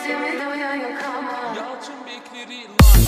sesimi duyan yok ama Yalçın Bekleri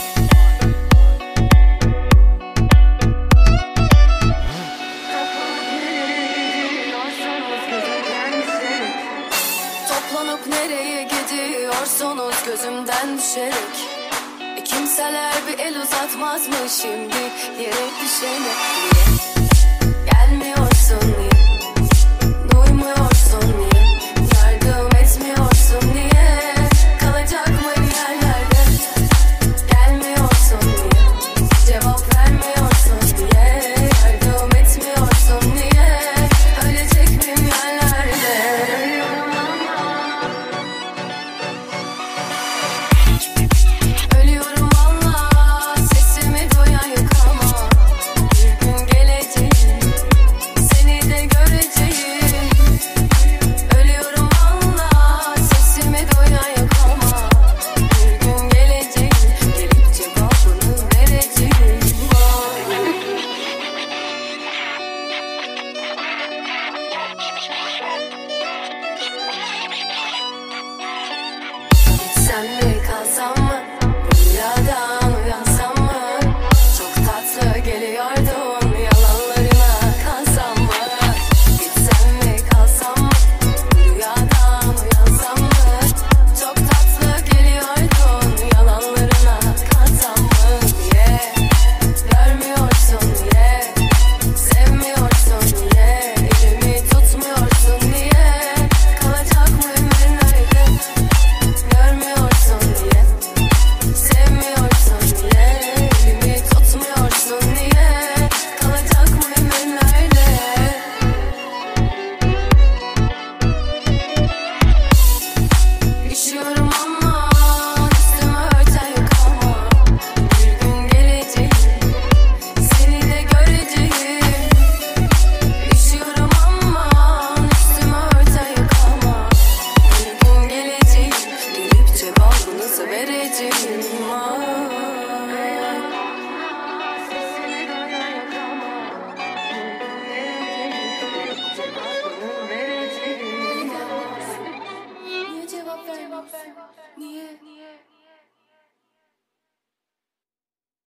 toplanıp nereye gidiyorsunuz gözümden düşerek? Kimseler bir el uzatmaz mı şimdi yere düşene? Niye gelmiyorsun, niye duymuyorsun, niye yardım etmiyorsun, niye kalacak mıyım yerlerde? Gelmiyorsun, niye cevap vermiyorsun, niye yardım etmiyorsun, niye ölecek miyim yerlerde? Ölüyorum valla, sesimi duyan yok ama bir gün gelecek, seni de göreceğim. Ölüyorum valla, sesimi duyan yok ama bir gün gelecek, gelip cevabını vereceğim. Gitsem mi kalsam mı, rüyadan uyansam mı? Çok tatlı geliyordun, yalanlarına kansam mı? Gitsem mi kalsam mı, rüyadan uyansam mı? Çok tatlı geliyordun, yalanlarına kansam mı? Niye görmüyorsun, niye sevmiyorsun, niye elimi tutmuyorsun, niye kalacak mıyım nerede? Görmüyorsun niye, sevmiyorsun niye, elimi tutmuyorsun niye, kalacak mıyım ellerde? Üşüyorum ama üstümü örten yok ama bir gün gelecek, seni de göreceğim. Üşüyorum ama üstümü örten yok ama bir gün gelecek, gelip cevabınızı vereceğim.